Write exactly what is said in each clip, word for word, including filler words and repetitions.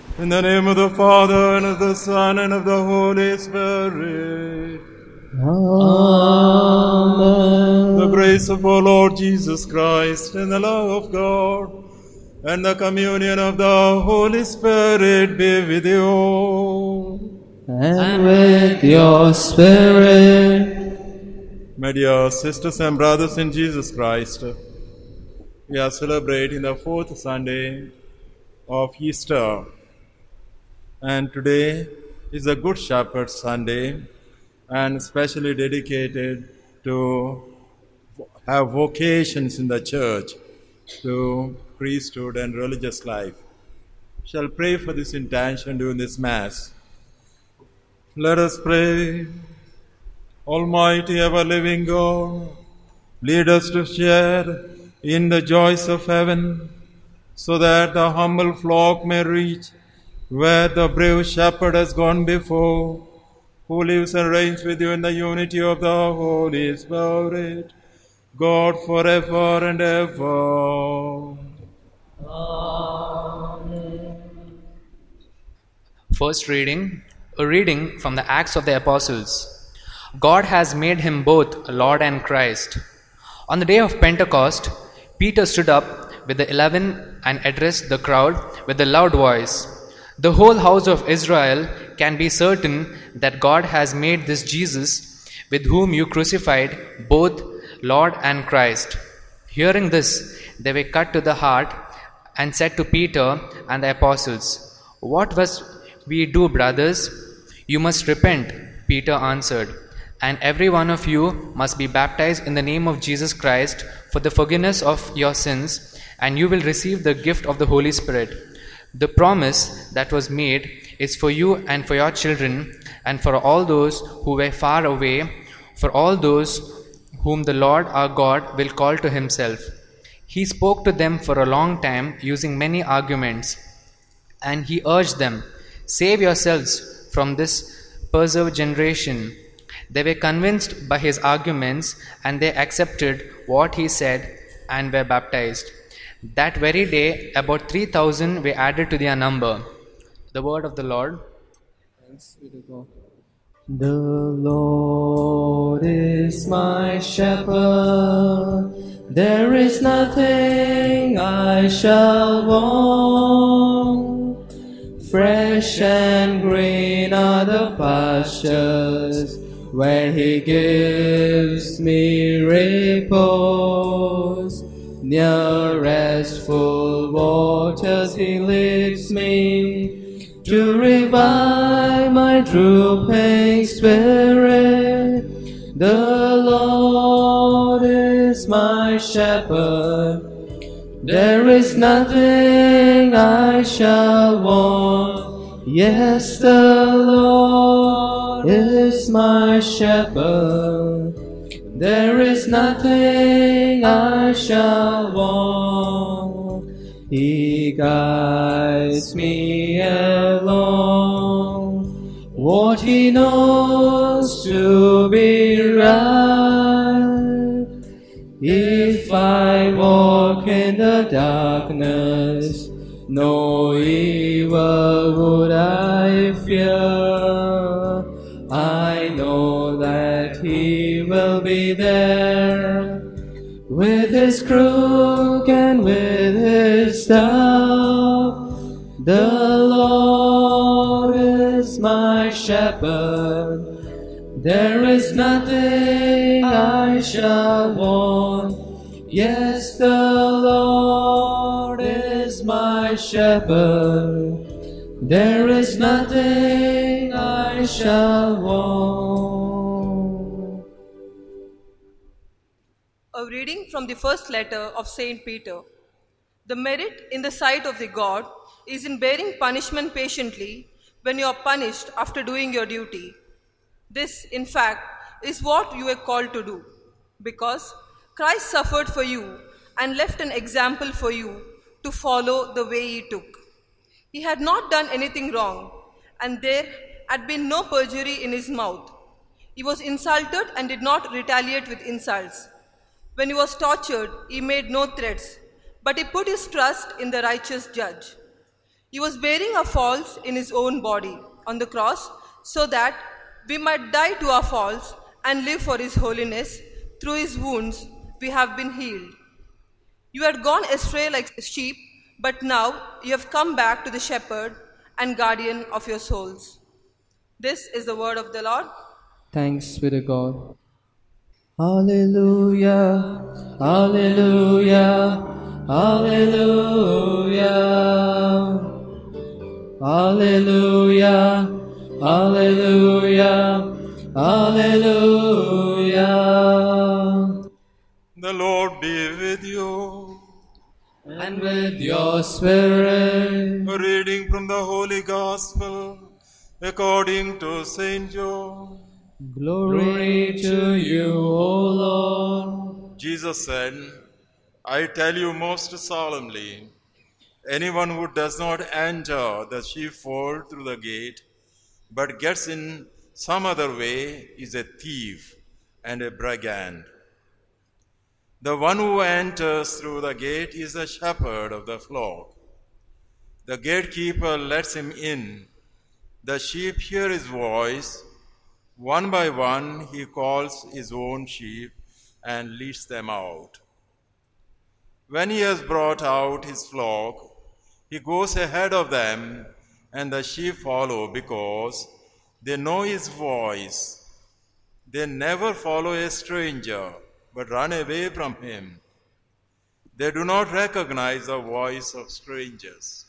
In the name of the Father, and of the Son, and of the Holy Spirit. Amen. The grace of our Lord Jesus Christ, and the love of God, and the communion of the Holy Spirit be with you. And with your spirit. My dear sisters and brothers in Jesus Christ, we are celebrating the fourth Sunday of Easter. And today is a Good Shepherd Sunday, and specially dedicated to have vocations in the church, to priesthood and religious life. We shall pray for this intention during this Mass. Let us pray. Almighty ever-living God, lead us to share in the joys of heaven, so that the humble flock may reach where the brave shepherd has gone before, who lives and reigns with you in the unity of the Holy Spirit, God forever and ever. Amen. First reading, a reading from the Acts of the Apostles. God has made him both Lord and Christ. On the day of Pentecost, Peter stood up with the eleven and addressed the crowd with a loud voice. The whole house of Israel can be certain that God has made this Jesus, with whom you crucified, both Lord and Christ. Hearing this, they were cut to the heart and said to Peter and the apostles, "What must we do, brothers?" "You must repent," Peter answered, "and every one of you must be baptized in the name of Jesus Christ for the forgiveness of your sins, and you will receive the gift of the Holy Spirit. The promise that was made is for you and for your children, and for all those who were far away, for all those whom the Lord our God will call to himself." He spoke to them for a long time, using many arguments, and he urged them, "Save yourselves from this perverse generation." They were convinced by his arguments, and they accepted what he said and were baptized. That very day, about three thousand were added to their number. The word of the Lord. Thanks be to God. The Lord is my shepherd, there is nothing I shall want. Fresh and green are the pastures, where he gives me repose. Near restful waters he leads me, to revive my drooping spirit. The Lord is my shepherd, there is nothing I shall want. Yes, the Lord is my shepherd, there is nothing I shall want. He guides me along what he knows to be right. If I walk in the darkness, no evil would I fear. I know that he will be there, with his crook and with his staff. The Lord is my shepherd, there is nothing I shall want. Yes, the Lord is my shepherd, there is nothing I shall want. A reading from the first letter of Saint Peter. The merit in the sight of the God is in bearing punishment patiently when you are punished after doing your duty. This, in fact, is what you were called to do, because Christ suffered for you and left an example for you to follow the way he took. He had not done anything wrong, and there had been no perjury in his mouth. He was insulted and did not retaliate with insults. When he was tortured, he made no threats, but he put his trust in the righteous judge. He was bearing our faults in his own body on the cross so that we might die to our faults and live for his holiness. Through his wounds we have been healed. You had gone astray like sheep, but now you have come back to the shepherd and guardian of your souls. This is the word of the Lord. Thanks be to God. Hallelujah, hallelujah, hallelujah, hallelujah, hallelujah, hallelujah. The Lord be with you. And with your spirit. A reading from the Holy Gospel according to Saint John. Glory to you, O Lord. Jesus said, I tell you most solemnly, anyone who does not enter the sheepfold through the gate, but gets in some other way, is a thief and a brigand. The one who enters through the gate is the shepherd of the flock. The gatekeeper lets him in. The sheep hear his voice. One by one he calls his own sheep and leads them out. When he has brought out his flock, he goes ahead of them, and the sheep follow because they know his voice. They never follow a stranger, but run away from him. They do not recognize the voice of strangers.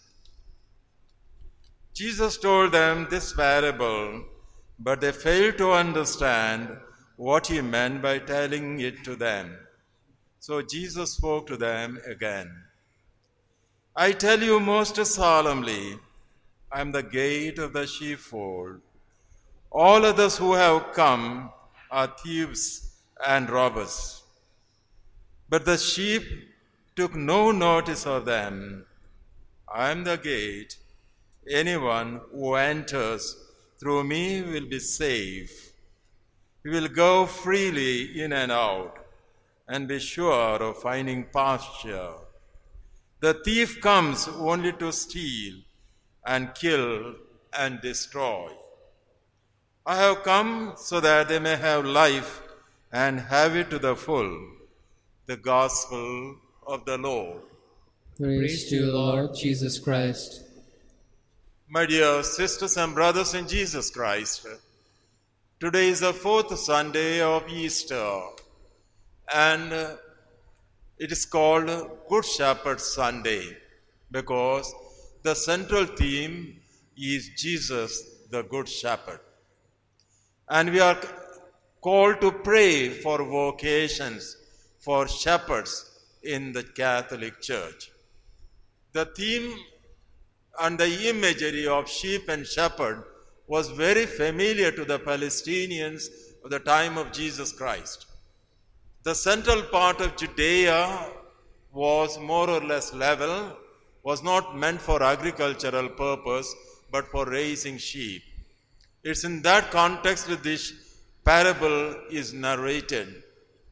Jesus told them this parable, but they failed to understand what he meant by telling it to them. So Jesus spoke to them again. I tell you most solemnly, I am the gate of the sheepfold. All others who have come are thieves and robbers. But the sheep took no notice of them. I am the gate. Anyone who enters through me will be safe. He will go freely in and out and be sure of finding pasture. The thief comes only to steal and kill and destroy. I have come so that they may have life and have it to the full. The gospel of the Lord. Praise to you, Lord Jesus Christ. My dear sisters and brothers in Jesus Christ, today is the fourth Sunday of Easter, and it is called Good Shepherd Sunday because the central theme is Jesus, the Good Shepherd. And we are called to pray for vocations for shepherds in the Catholic Church. The theme and the imagery of sheep and shepherd was very familiar to the Palestinians of the time of Jesus Christ. The central part of Judea was more or less level, was not meant for agricultural purpose, but for raising sheep. It's in that context that this parable is narrated.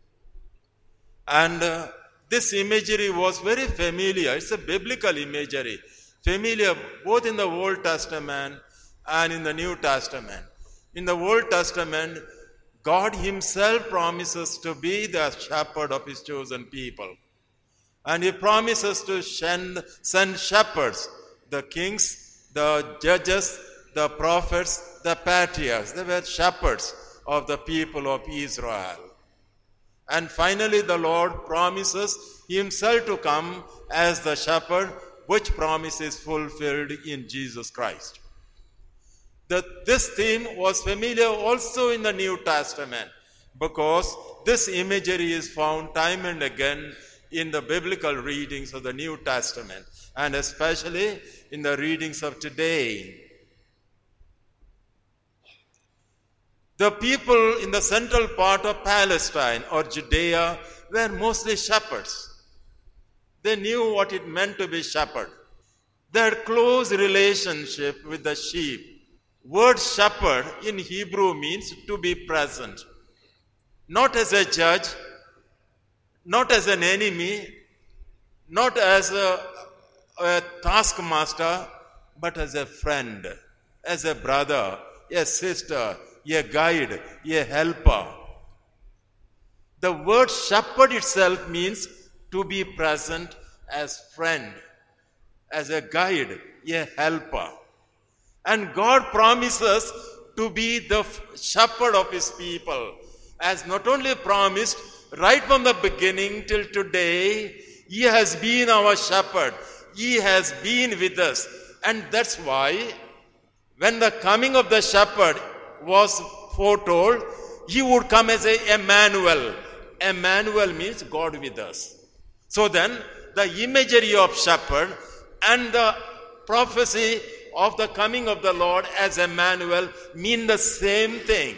And uh, this imagery was very familiar. It's a biblical imagery, familiar both in the Old Testament and in the New Testament. In the Old Testament, God himself promises to be the shepherd of his chosen people. And he promises to send, send shepherds, the kings, the judges, the prophets, the patriarchs. They were shepherds of the people of Israel. And finally, the Lord promises himself to come as the shepherd, which promise is fulfilled in Jesus Christ. The, this theme was familiar also in the New Testament because this imagery is found time and again in the biblical readings of the New Testament, and especially in the readings of today. The people in the central part of Palestine or Judea were mostly shepherds. They knew what it meant to be shepherd. They had close relationship with the sheep. Word shepherd in Hebrew means to be present. Not as a judge, not as an enemy, not as a, a taskmaster, but as a friend, as a brother, a sister, a guide, a helper. The word shepherd itself means to be present as friend, as a guide, a helper. And God promises to be the shepherd of his people, as not only promised right from the beginning till today, he has been our shepherd. He has been with us. And that's why when the coming of the shepherd was foretold, he would come as a Emmanuel. Emmanuel means God with us. So then, the imagery of shepherd and the prophecy of the coming of the Lord as Emmanuel mean the same thing.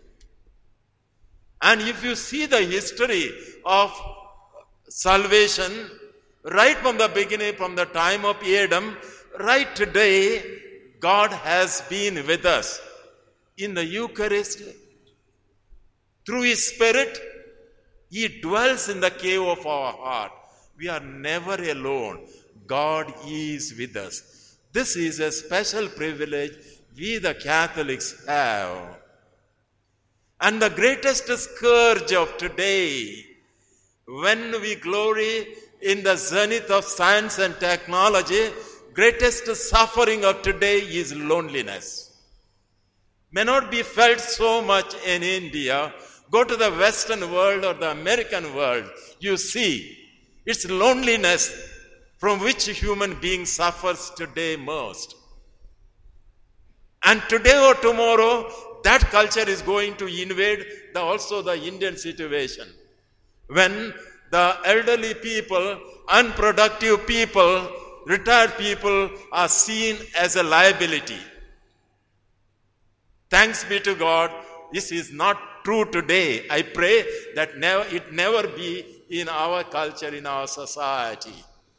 And if you see the history of salvation, right from the beginning, from the time of Adam, right today, God has been with us in the Eucharist. Through his Spirit, he dwells in the cave of our heart. We are never alone. God is with us. This is a special privilege we the Catholics have. And the greatest scourge of today, when we glory in the zenith of science and technology, greatest suffering of today is loneliness. May not be felt so much in India. Go to the Western world or the American world, you see it's loneliness from which human being suffers today most. And today or tomorrow, that culture is going to invade the, also the Indian situation. When the elderly people, unproductive people, retired people are seen as a liability. Thanks be to God, this is not true today. I pray that never, it never be in our culture, in our society.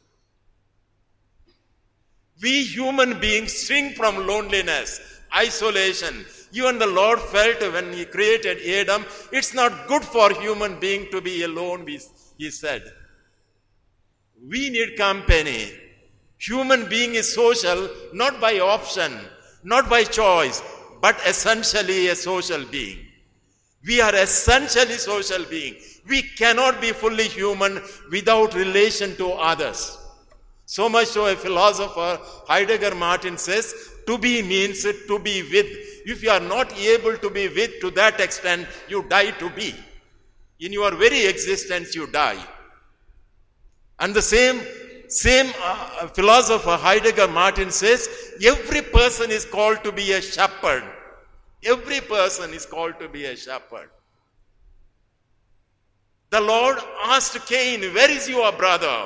We human beings shrink from loneliness, isolation. Even the Lord felt when he created Adam, it's not good for human being to be alone, he said. We need company. Human being is social, not by option, not by choice, but essentially a social being. We are essentially social beings. We cannot be fully human without relation to others. So much so a philosopher, Heidegger Martin, says, to be means to be with. If you are not able to be with to that extent, you die to be. In your very existence, you die. And the same, same uh, philosopher, Heidegger Martin, says, every person is called to be a shepherd. Every person is called to be a shepherd. The Lord asked Cain, where is your brother?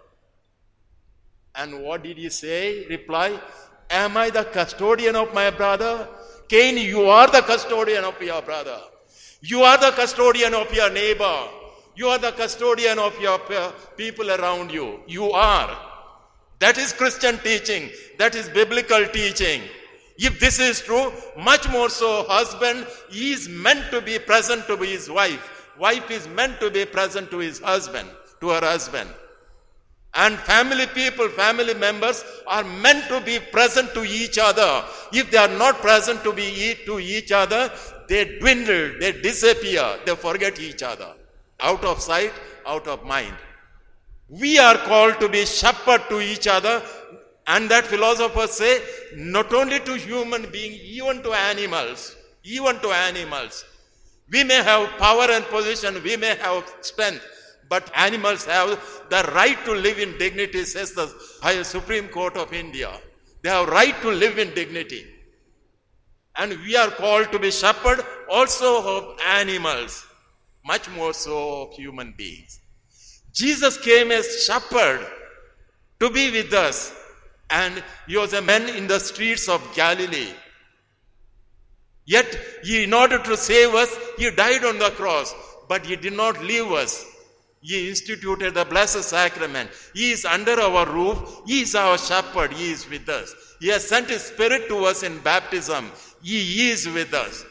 And what did he say? Reply, am I the custodian of my brother? Cain, you are the custodian of your brother. You are the custodian of your neighbor. You are the custodian of your people around you. You are. That is Christian teaching. That is biblical teaching. If this is true, much more so, husband is meant to be present to his wife. Wife is meant to be present to his husband, to her husband. And family people, family members are meant to be present to each other. If they are not present to be to each other, they dwindle, they disappear, they forget each other. Out of sight, out of mind. We are called to be shepherd to each other. And that philosophers say, not only to human beings, even to animals. Even to animals. We may have power and position, we may have strength, but animals have the right to live in dignity, says the High Supreme Court of India. They have right to live in dignity. And we are called to be shepherd also of animals, much more so of human beings. Jesus came as shepherd to be with us. And he was a man in the streets of Galilee. Yet, he, in order to save us, he died on the cross. But he did not leave us. He instituted the Blessed Sacrament. He is under our roof. He is our shepherd. He is with us. He has sent his Spirit to us in baptism. He is with us.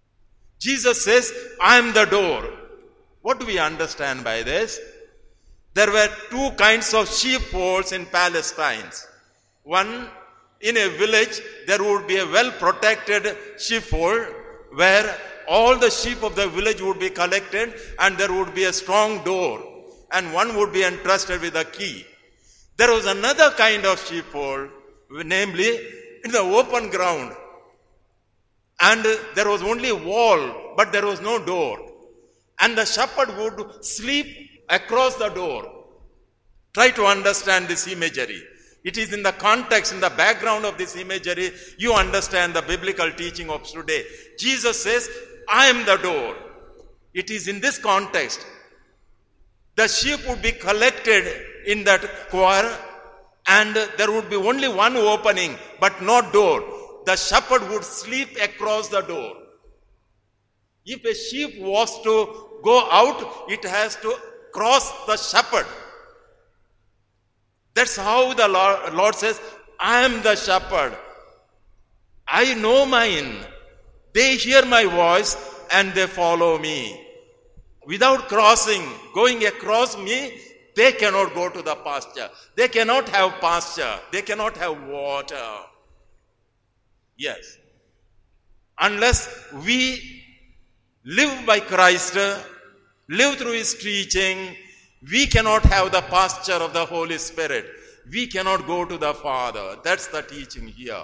Jesus says, I am the door. What do we understand by this? There were two kinds of sheepfolds in Palestine. One, in a village, there would be a well-protected sheepfold where all the sheep of the village would be collected and there would be a strong door and one would be entrusted with a key. There was another kind of sheepfold, namely in the open ground, and there was only a wall, but there was no door. And the shepherd would sleep across the door. Try to understand this imagery. It is in the context, in the background of this imagery, you understand the biblical teaching of today. Jesus says, I am the door. It is in this context. The sheep would be collected in that choir, and there would be only one opening, but not door. The shepherd would sleep across the door. If a sheep was to go out, it has to cross the shepherd. That's how the Lord, Lord says, I am the shepherd. I know mine. They hear my voice and they follow me. Without crossing, going across me, they cannot go to the pasture. They cannot have pasture. They cannot have water. Yes. Unless we live by Christ, live through His teaching, we cannot have the pasture of the Holy Spirit. We cannot go to the Father. That's the teaching here.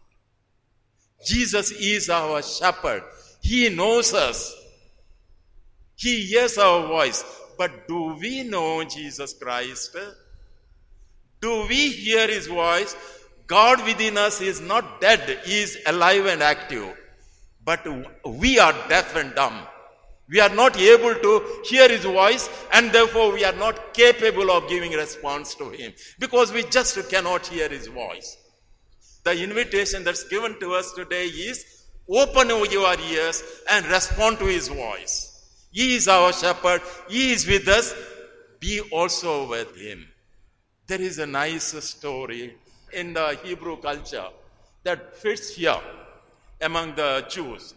Jesus is our shepherd. He knows us. He hears our voice. But do we know Jesus Christ? Do we hear His voice? God within us is not dead. He is alive and active. But we are deaf and dumb. We are not able to hear His voice, and therefore we are not capable of giving response to Him because we just cannot hear His voice. The invitation that's given to us today is open your ears and respond to His voice. He is our shepherd. He is with us. Be also with Him. There is a nice story in the Hebrew culture that fits here among the Jews.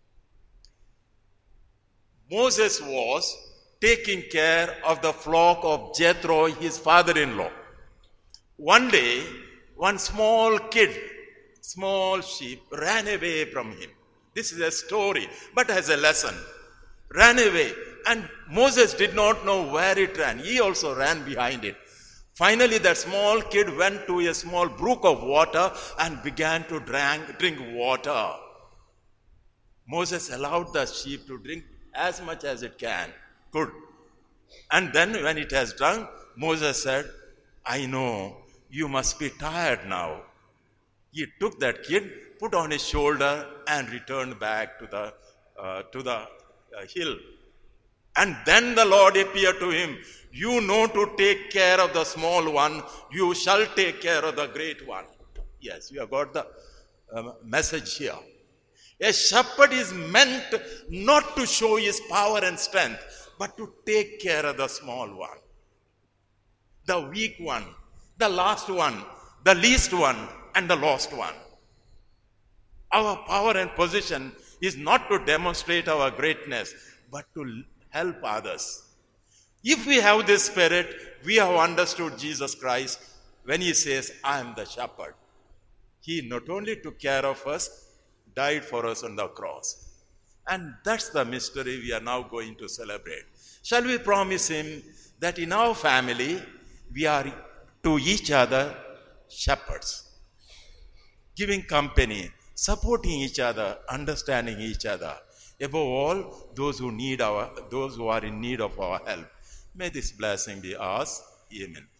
Moses was taking care of the flock of Jethro, his father-in-law. One day, one small kid, small sheep, ran away from him. This is a story, but as a lesson. Ran away, and Moses did not know where it ran. He also ran behind it. Finally, that small kid went to a small brook of water and began to drink, drink water. Moses allowed the sheep to drink as much as it can, could. And then when it has drunk, Moses said, I know, you must be tired now. He took that kid, put on his shoulder, and returned back to the, uh, to the uh, hill. And then the Lord appeared to him. You know to take care of the small one, you shall take care of the great one. Yes, you have got the uh, message here. A shepherd is meant not to show his power and strength, but to take care of the small one, the weak one, the last one, the least one, and the lost one. Our power and position is not to demonstrate our greatness, but to help others. If we have this spirit, we have understood Jesus Christ when He says, I am the shepherd. He not only took care of us, died for us on the cross. And that's the mystery we are now going to celebrate. Shall we promise Him that in our family, we are to each other shepherds, giving company, supporting each other, understanding each other. Above all, those who need our, those who are in need of our help. May this blessing be ours. Amen.